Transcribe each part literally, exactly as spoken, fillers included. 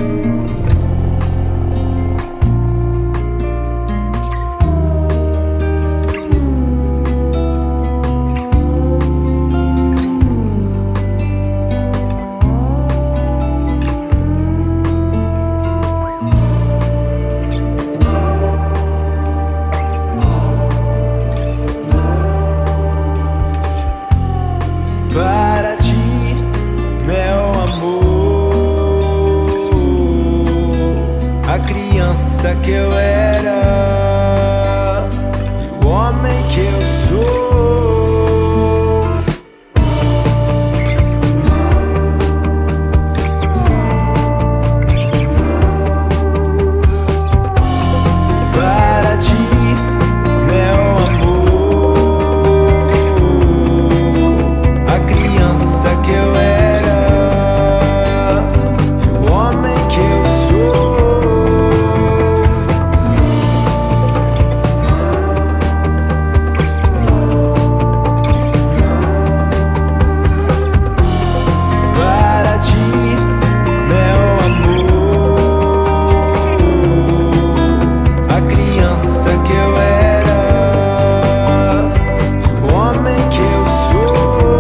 Para ti, meu amor, a criança que eu era e o homem que eu sou. Para ti, meu amor, a criança que eu era e o homem que eu sou. Para ti, meu amor, a criança que eu era e o homem que eu sou.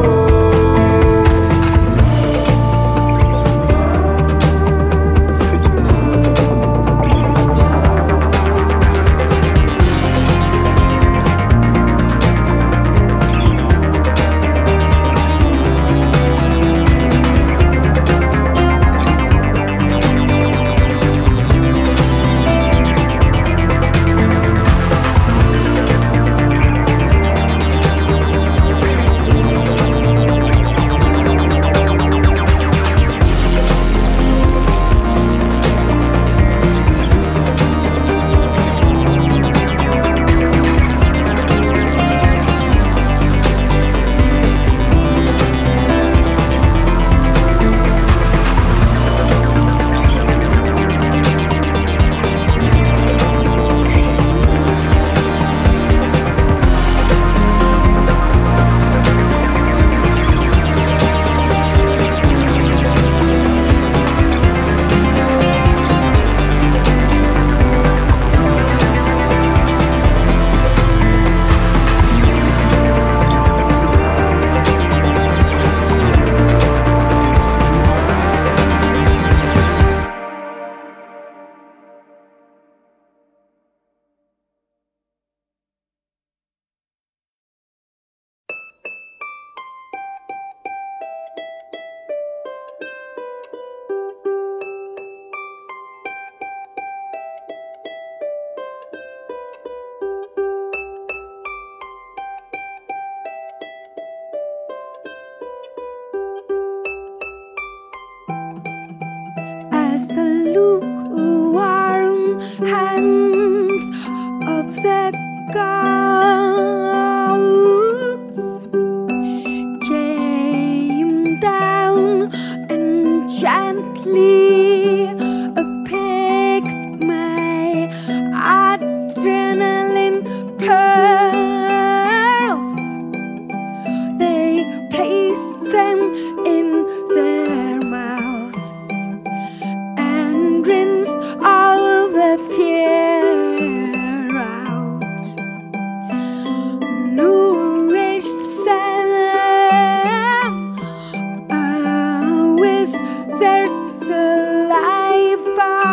As the lukewarm hands of the gods came down and gently picked my adrenaline pearls, they placed them in their mouths and rinsed all the fear out, nourished them uh, with their saliva.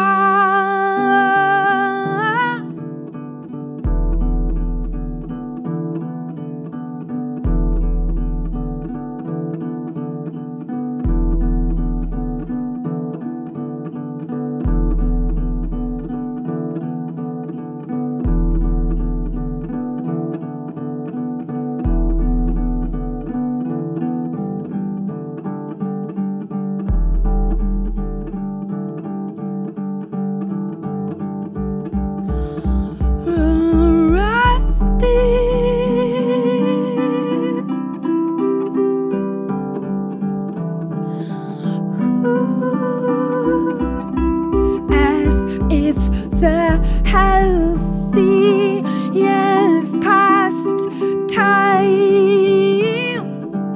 As if the healthy years past time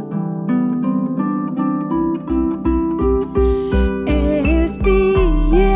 is being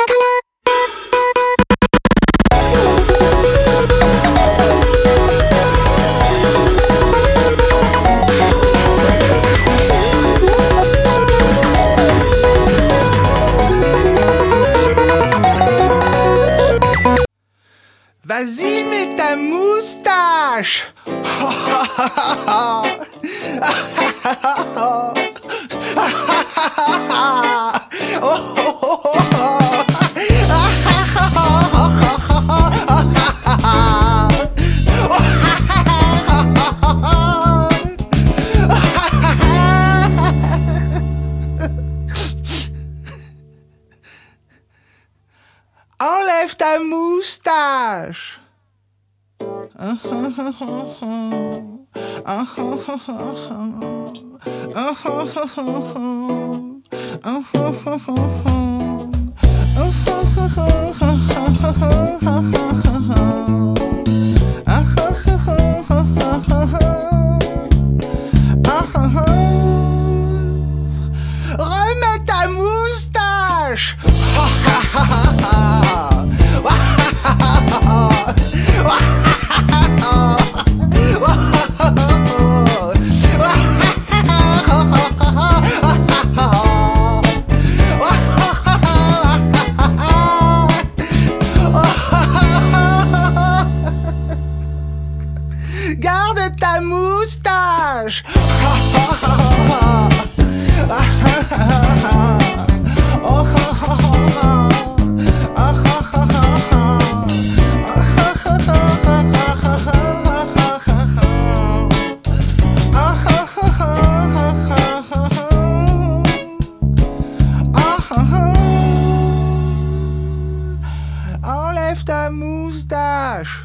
Vas-y, mets ta moustache. Enlève ta moustache. Remets ta moustache. Garde ta moustache. Enlève ta moustache.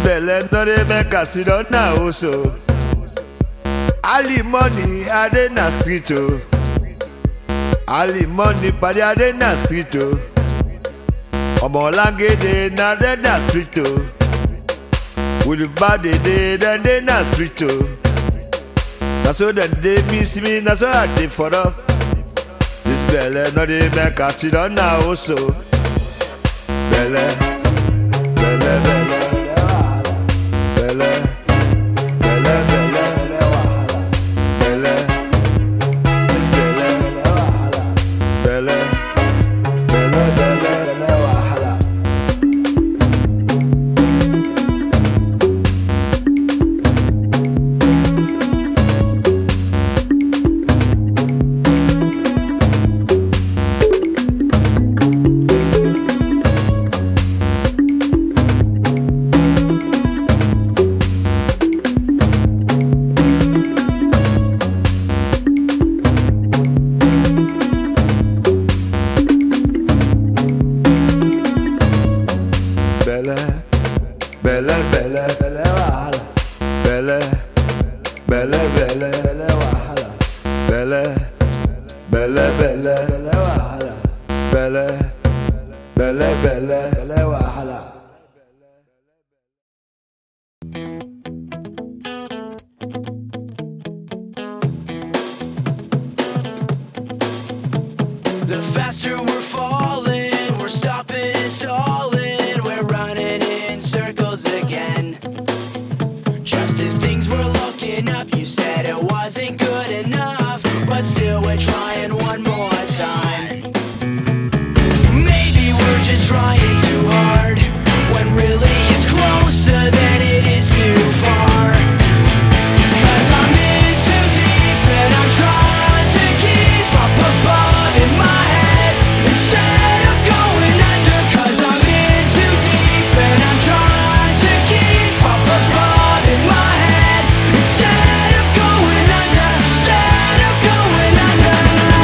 belle no dey make I sit down now also. All the money I dey na street oh. All the money padi I dey na street oh. Omo langede na dey na street oh. With the body dey then dey na street oh. Na so dem dey miss me, na so I dey for up. This belle no dey make I sit down now also. Belle, belle, belle, belle, belle, belle, this belle, belle, belle, belle, wahala. Belle, belle, belle, wahala. Belle, belle, belle, belle, wahala. Belle, belle, belle, belle, wahala. Belle, belle, belle, belle, wahala. The faster we're falling, we're stopping and stalling, we're running in circles again. Just as things were looking up, you said it wasn't good enough, but still we're trying one more time. Maybe we're just trying too hard, when really it's closer than it is too far. 'Cause I'm in too deep and I'm trying to keep up above in my head instead of going under. 'Cause I'm in too deep and I'm trying to keep up above in my head instead of going under, instead of going under.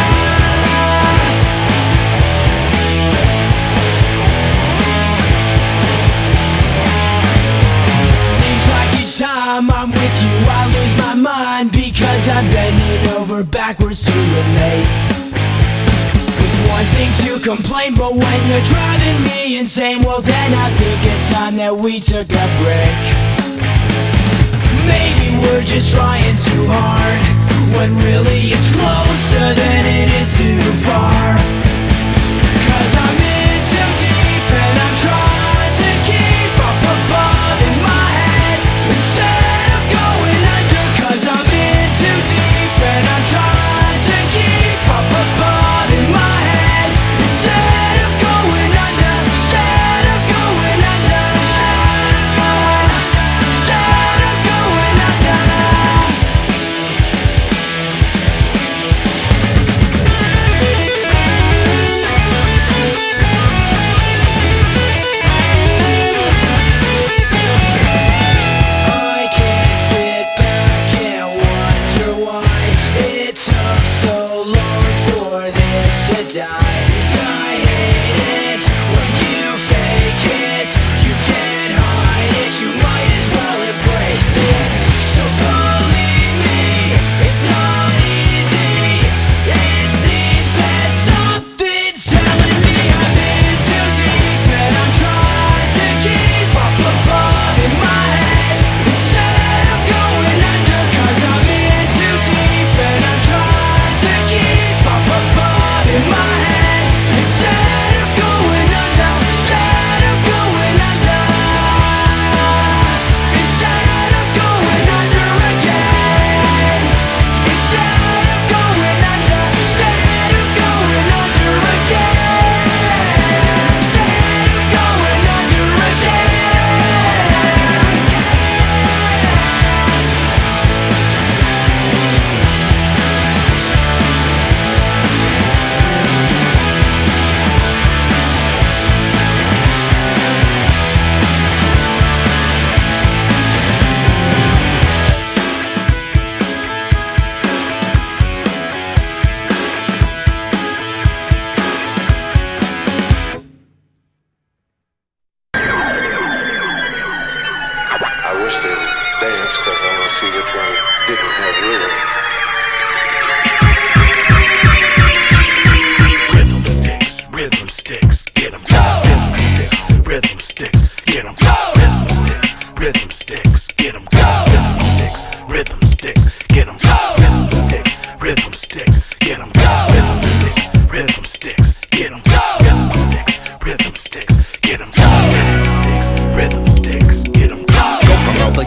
Seems like each time I'm with you I lose my mind, because I'm bending over backwards to relate. It's one thing to complain, but when you're driving me insane, well then I think it's time that we took a break. Maybe we're just trying too hard, when really it's closer than it is too far. 'Cause I'm in too deep and I'm trying to keep up above in my head instead of going under. 'Cause I'm in too deep and I'm trying to keep up above in my head instead of going under, instead of going under, instead of going under. I can't sit back and wonder why it took so long for this to die. I hate it when you fake it. You can't hide it, you might as well embrace it. So believe me, it's not easy. It seems that something's telling me I'm in too deep and I'm trying to keep up above in my head instead of going under. 'Cause I'm in too deep and I'm trying to keep up above in my head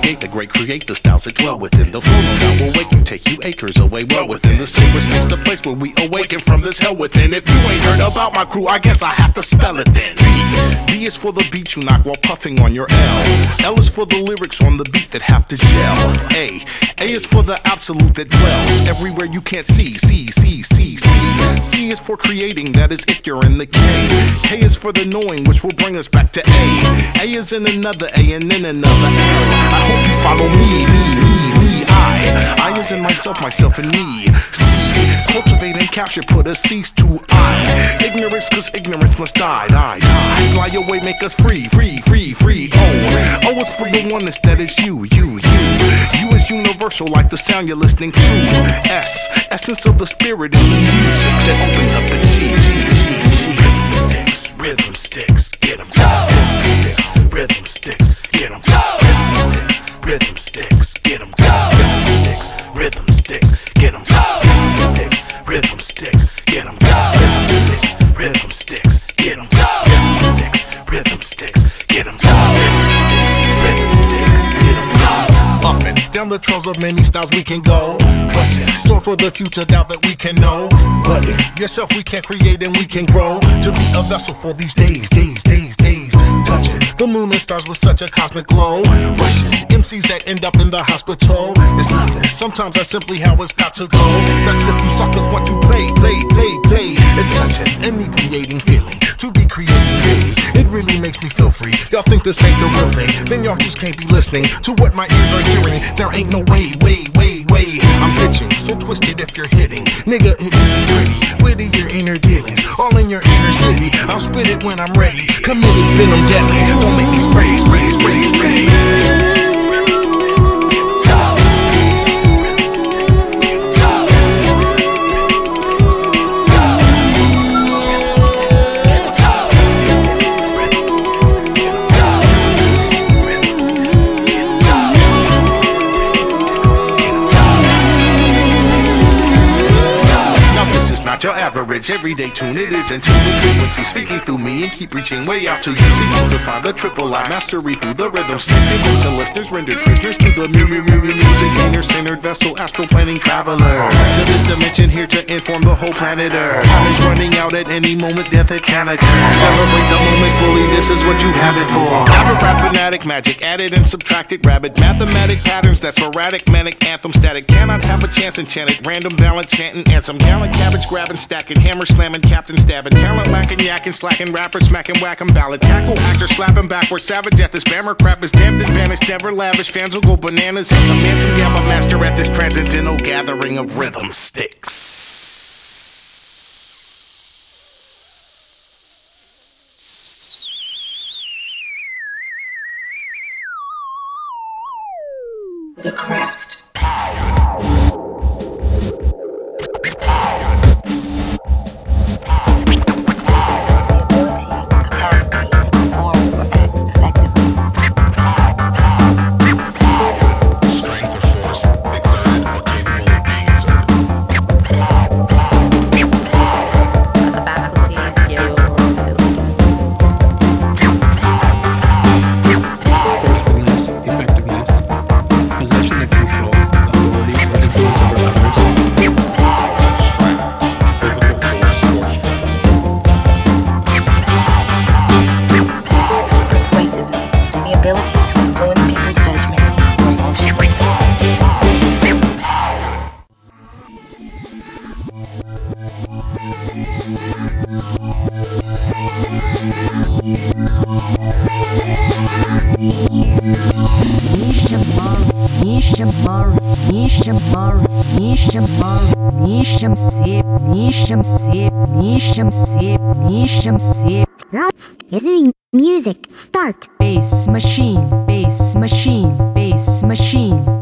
create the great, create the styles that dwell within. The flow no doubt will wake you, take you acres away well within. The sacred space, the place where we awaken from this hell within. If you ain't heard about my crew, I guess I have to spell it then. B, B is for the beat you knock while puffing on your L. L is for the lyrics on the beat that have to gel. A, A is for the absolute that dwells everywhere you can't see. C, C, C, C. C is for creating, that is if you're in the K. K is for the knowing, which will bring us back to A. A is in another A and then another L. I hope you follow me, me, me, me, I. I is in myself, myself and me. C, cultivate and capture, put a cease to I. Ignorance, cause ignorance must die, die, die. Fly away, make us free, free, free, free. O, O is for the oneness that is you, you, you. U is universal like the sound you're listening to. S, essence of the spirit in the music that opens up the G, G, G, G. Rhythm sticks, rhythm sticks, get 'em. Rhythm sticks, rhythm sticks, get 'em. Rhythm sticks, rhythm sticks, get 'em. Rhythm sticks, rhythm sticks, get 'em. Rhythm sticks, rhythm sticks, get 'em. Rhythm sticks, rhythm sticks, get 'em. Rhythm sticks, rhythm sticks, get 'em. Rhythm sticks, rhythm sticks, get 'em. Up and down the trails of many styles we can go. What's in store for the future now that we can know? But in yourself we can create and we can grow to be a vessel for these days, days, days, days. Touching the moon and stars with such a cosmic glow. Rushing M Cs that end up in the hospital. It's nothing, sometimes that's simply how it's got to go. That's if you suckers want to play, play, play, play. It's such an inebriating feeling to be creating really. It really makes me feel free. Y'all think this ain't the real thing, then y'all just can't be listening to what my ears are hearing. There ain't no way, way, way, way. I'm pitching, so twisted if you're hitting. Nigga, it isn't pretty. Witty your inner dealings, all in your inner city. I'll spit it when I'm ready. Committed venom deadly. Don't make me spray, spray, spray, spray. Not your average everyday tune, it is in tune with frequency speaking through me and keep reaching way out to you, seeking to find the triple I mastery through the rhythm system to listeners rendered prisoners to the mu mu mu mu music inner centered vessel astral planning traveler to this dimension here to inform the whole planet Earth. Time is running out at any moment, death it can occur. Celebrate the moment fully, this is what you have it for. Have a rap fanatic magic added and subtracted rabbit mathematic patterns that's sporadic manic anthem static cannot have a chance enchanted random balance chanting and some gallant cabbage grabbing, stacking, hammer slamming, captain stabbing, talent lacking, yakking, slacking, rapper smacking, whacking, ballad, tackle, actor slapping backward, savage at this bammer crap is damned and vanished, never lavish, fans will go bananas and command some yabba master at this transcendental gathering of rhythm sticks. The craft. That's is music. Start. Bass machine, bass machine, bass machine.